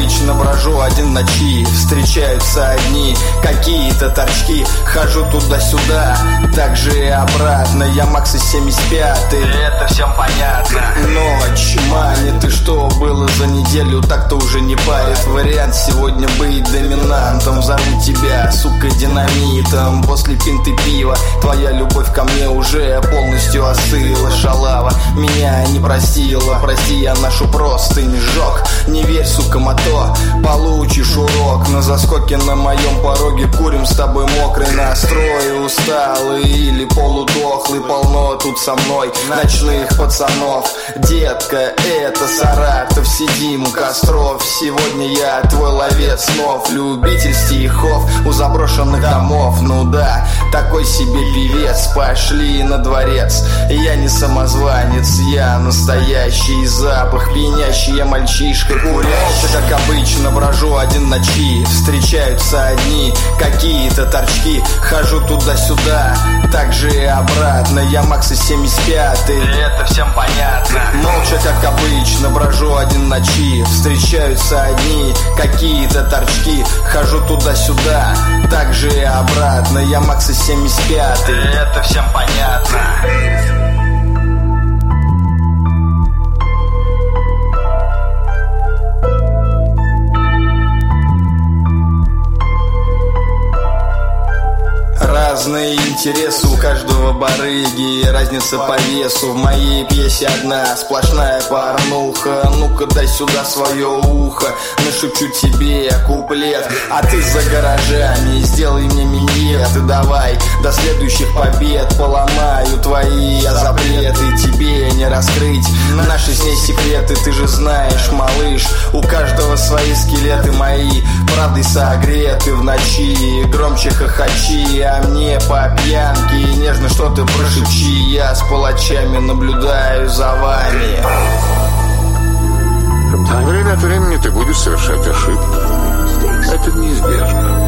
обычно, брожу один в ночи. Встречаются одни какие-то торчки. Хожу туда-сюда, так же и обратно. Я Макс из 75-й, это всем понятно. Ночь манит, и что было за неделю, так-то уже не парит. Вариант сегодня быть доминантом. Взорву тебя, сука, динамитом. После пинты пива твоя любовь ко мне уже полностью остыла. Шалава меня не простила. Прости, я нашу простынь сжег. Не верь, сука, мото, получишь урок. На заскоке на моем пороге курим с тобой мокрый настрой. Усталый или полудохлый, полно тут со мной ночных пацанов. Детка, это Саратов, сидим у костров. Сегодня я твой ловец снов, любитель стихов у заброшенных домов. Ну да, такой себе певец, пошли на дворец. Я не самозванец, я настоящий запах пьянящий, я мальчишка курящий. Как обычно, брожу один в ночи. Встречаются одни какие-то торчки. Хожу туда-сюда, так же и обратно. Я Макс из 75-й, это всем понятно. Молча, как обычно, брожу один в ночи. Встречаются одни какие-то торчки. Хожу туда-сюда, так же и обратно. Я Макс из 75-й, это всем понятно. Разные интересы у каждого барыги, разница по весу. В моей пьесе одна сплошная порнуха. Ну-ка дай сюда свое ухо, нашепчу тебе куплет, а ты за гаражами сделай мне миньет. И давай до следующих побед поломаю твои запреты. Тебе не раскрыть наши с ней секреты. Ты же знаешь, малыш, у каждого свои скелеты. Мои правдой согреты в ночи, громче хохочи, а мне по пьянке нежно что-то прошепчи. Я с палачами наблюдаю за вами. Время от времени ты будешь совершать ошибки. Это неизбежно.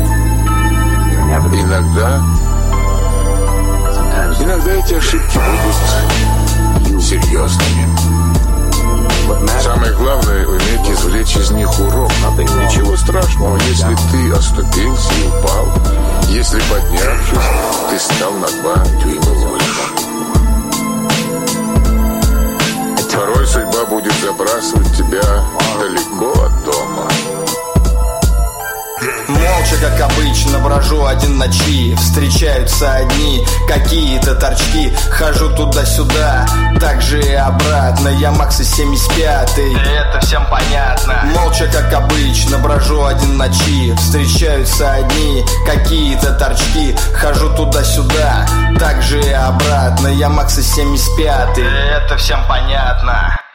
Иногда эти ошибки будут серьезными. Самое главное — уметь извлечь из них урок. Ничего страшного, если ты оступился и упал. Если, поднявшись, ты стал на 2 дюйма выше. Порой судьба будет забрасывать тебя далеко от дома. Молча, как обычно, брожу один в ночи. Встречаются одни какие-то торчки. Хожу туда-сюда, так же и обратно. Я Макс из 75-й, это всем понятно. Молча, как обычно, брожу один в ночи. Встречаются одни какие-то торчки. Хожу туда-сюда, так же и обратно. Я Макс из 75-й, это всем понятно.